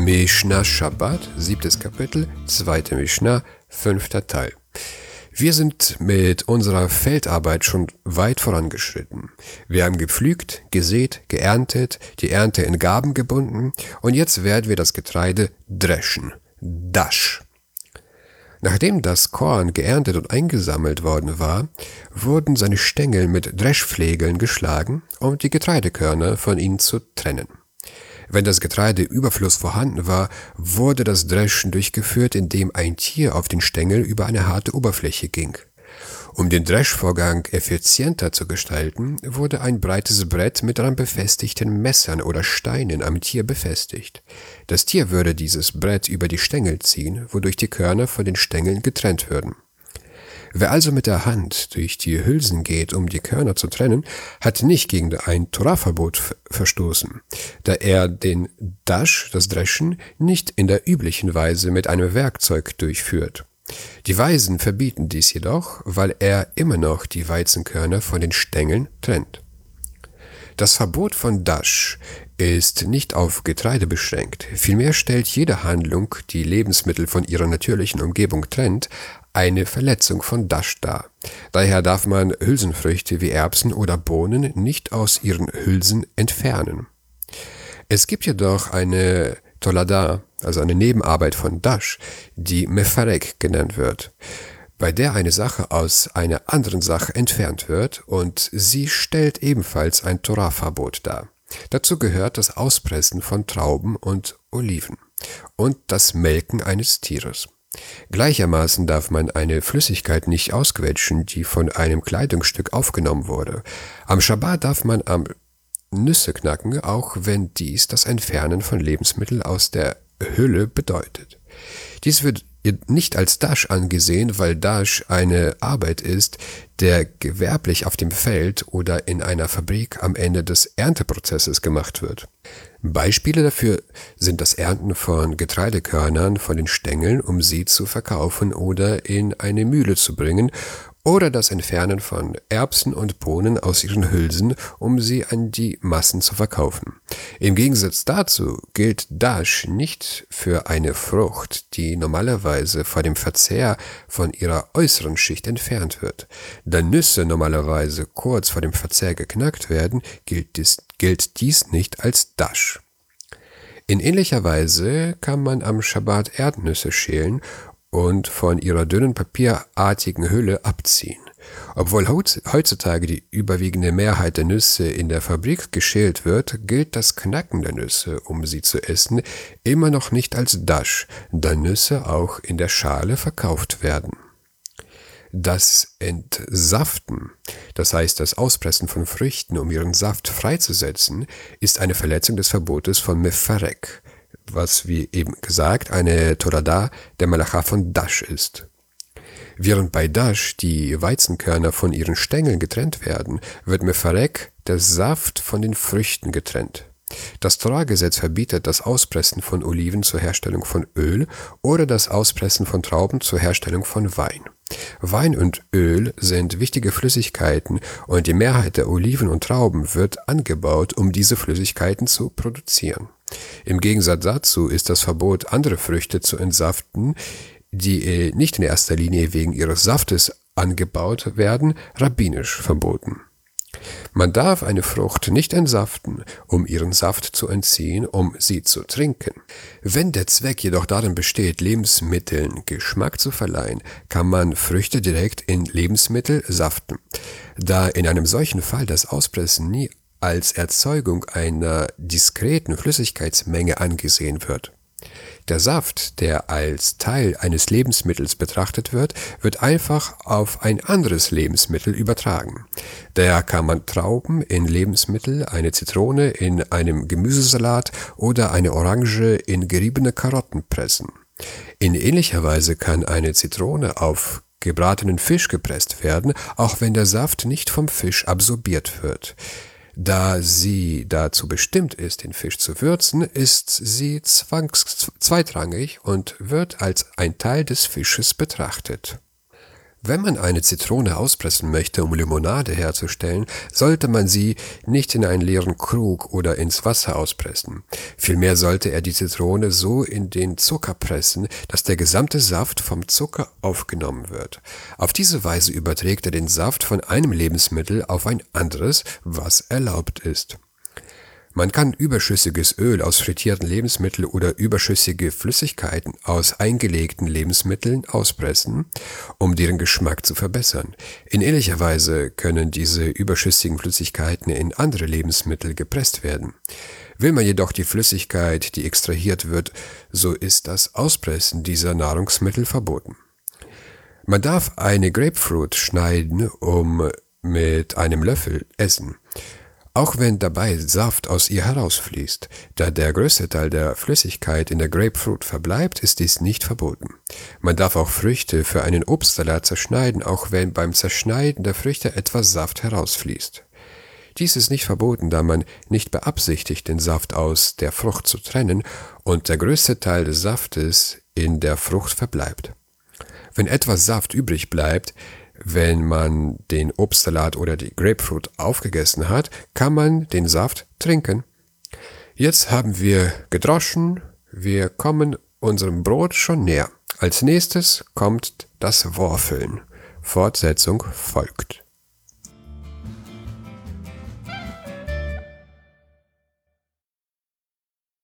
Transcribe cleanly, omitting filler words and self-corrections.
Mishnah Shabbat, 7. Kapitel, 2. Mishnah, 5. Teil. Wir sind mit unserer Feldarbeit schon weit vorangeschritten. Wir haben gepflügt, gesät, geerntet, die Ernte in Garben gebunden und jetzt werden wir das Getreide dreschen. Dash. Nachdem das Korn geerntet und eingesammelt worden war, wurden seine Stängel mit Dreschflegeln geschlagen, um die Getreidekörner von ihnen zu trennen. Wenn das Getreide im Überfluss vorhanden war, wurde das Dreschen durchgeführt, indem ein Tier auf den Stängel über eine harte Oberfläche ging. Um den Dreschvorgang effizienter zu gestalten, wurde ein breites Brett mit daran befestigten Messern oder Steinen am Tier befestigt. Das Tier würde dieses Brett über die Stängel ziehen, wodurch die Körner von den Stängeln getrennt würden. Wer also mit der Hand durch die Hülsen geht, um die Körner zu trennen, hat nicht gegen ein Torahverbot verstoßen, da er den Dash, das Dreschen, nicht in der üblichen Weise mit einem Werkzeug durchführt. Die Weisen verbieten dies jedoch, weil er immer noch die Weizenkörner von den Stängeln trennt. Das Verbot von Dash ist nicht auf Getreide beschränkt. Vielmehr stellt jede Handlung, die Lebensmittel von ihrer natürlichen Umgebung trennt, eine Verletzung von Dash dar. Daher darf man Hülsenfrüchte wie Erbsen oder Bohnen nicht aus ihren Hülsen entfernen. Es gibt jedoch eine Tolada, also eine Nebenarbeit von Dash, die Mefarek genannt wird, bei der eine Sache aus einer anderen Sache entfernt wird, und sie stellt ebenfalls ein Torahverbot dar. Dazu gehört das Auspressen von Trauben und Oliven und das Melken eines Tieres. Gleichermaßen darf man eine Flüssigkeit nicht ausquetschen, die von einem Kleidungsstück aufgenommen wurde. Am Schabbat darf man am Nüsse knacken, auch wenn dies das Entfernen von Lebensmitteln aus der Hülle bedeutet. Dies wird nicht als Dash angesehen, weil Dash eine Arbeit ist, der gewerblich auf dem Feld oder in einer Fabrik am Ende des Ernteprozesses gemacht wird. Beispiele dafür sind das Ernten von Getreidekörnern von den Stängeln, um sie zu verkaufen oder in eine Mühle zu bringen, oder das Entfernen von Erbsen und Bohnen aus ihren Hülsen, um sie an die Massen zu verkaufen. Im Gegensatz dazu gilt Dash nicht für eine Frucht, die normalerweise vor dem Verzehr von ihrer äußeren Schicht entfernt wird. Da Nüsse normalerweise kurz vor dem Verzehr geknackt werden, gilt dies nicht als Dash. In ähnlicher Weise kann man am Schabbat Erdnüsse schälen und von ihrer dünnen papierartigen Hülle abziehen. Obwohl heutzutage die überwiegende Mehrheit der Nüsse in der Fabrik geschält wird, gilt das Knacken der Nüsse, um sie zu essen, immer noch nicht als Dash, da Nüsse auch in der Schale verkauft werden. Das Entsaften, das heißt das Auspressen von Früchten, um ihren Saft freizusetzen, ist eine Verletzung des Verbotes von Mefarek, was, wie eben gesagt, eine Torada der Malacha von Dash ist. Während bei Dash die Weizenkörner von ihren Stängeln getrennt werden, wird Mefarek der Saft von den Früchten getrennt. Das Torah-Gesetz verbietet das Auspressen von Oliven zur Herstellung von Öl oder das Auspressen von Trauben zur Herstellung von Wein. Wein und Öl sind wichtige Flüssigkeiten und die Mehrheit der Oliven und Trauben wird angebaut, um diese Flüssigkeiten zu produzieren. Im Gegensatz dazu ist das Verbot, andere Früchte zu entsaften, die nicht in erster Linie wegen ihres Saftes angebaut werden, rabbinisch verboten. Man darf eine Frucht nicht entsaften, um ihren Saft zu entziehen, um sie zu trinken. Wenn der Zweck jedoch darin besteht, Lebensmitteln Geschmack zu verleihen, kann man Früchte direkt in Lebensmittel saften. Da in einem solchen Fall das Auspressen nie als Erzeugung einer diskreten Flüssigkeitsmenge angesehen wird. Der Saft, der als Teil eines Lebensmittels betrachtet wird, wird einfach auf ein anderes Lebensmittel übertragen. Daher kann man Trauben in Lebensmittel, eine Zitrone in einem Gemüsesalat oder eine Orange in geriebene Karotten pressen. In ähnlicher Weise kann eine Zitrone auf gebratenen Fisch gepresst werden, auch wenn der Saft nicht vom Fisch absorbiert wird. Da sie dazu bestimmt ist, den Fisch zu würzen, ist sie zweitrangig und wird als ein Teil des Fisches betrachtet. Wenn man eine Zitrone auspressen möchte, um Limonade herzustellen, sollte man sie nicht in einen leeren Krug oder ins Wasser auspressen. Vielmehr sollte er die Zitrone so in den Zucker pressen, dass der gesamte Saft vom Zucker aufgenommen wird. Auf diese Weise überträgt er den Saft von einem Lebensmittel auf ein anderes, was erlaubt ist. Man kann überschüssiges Öl aus frittierten Lebensmitteln oder überschüssige Flüssigkeiten aus eingelegten Lebensmitteln auspressen, um deren Geschmack zu verbessern. In ähnlicher Weise können diese überschüssigen Flüssigkeiten in andere Lebensmittel gepresst werden. Will man jedoch die Flüssigkeit, die extrahiert wird, so ist das Auspressen dieser Nahrungsmittel verboten. Man darf eine Grapefruit schneiden, um mit einem Löffel essen, auch wenn dabei Saft aus ihr herausfließt. Da der größte Teil der Flüssigkeit in der Grapefruit verbleibt, ist dies nicht verboten. Man darf auch Früchte für einen Obstsalat zerschneiden, auch wenn beim Zerschneiden der Früchte etwas Saft herausfließt. Dies ist nicht verboten, da man nicht beabsichtigt, den Saft aus der Frucht zu trennen und der größte Teil des Saftes in der Frucht verbleibt. Wenn etwas Saft übrig bleibt, wenn man den Obstsalat oder die Grapefruit aufgegessen hat, kann man den Saft trinken. Jetzt haben wir gedroschen, wir kommen unserem Brot schon näher. Als nächstes kommt das Worfeln. Fortsetzung folgt.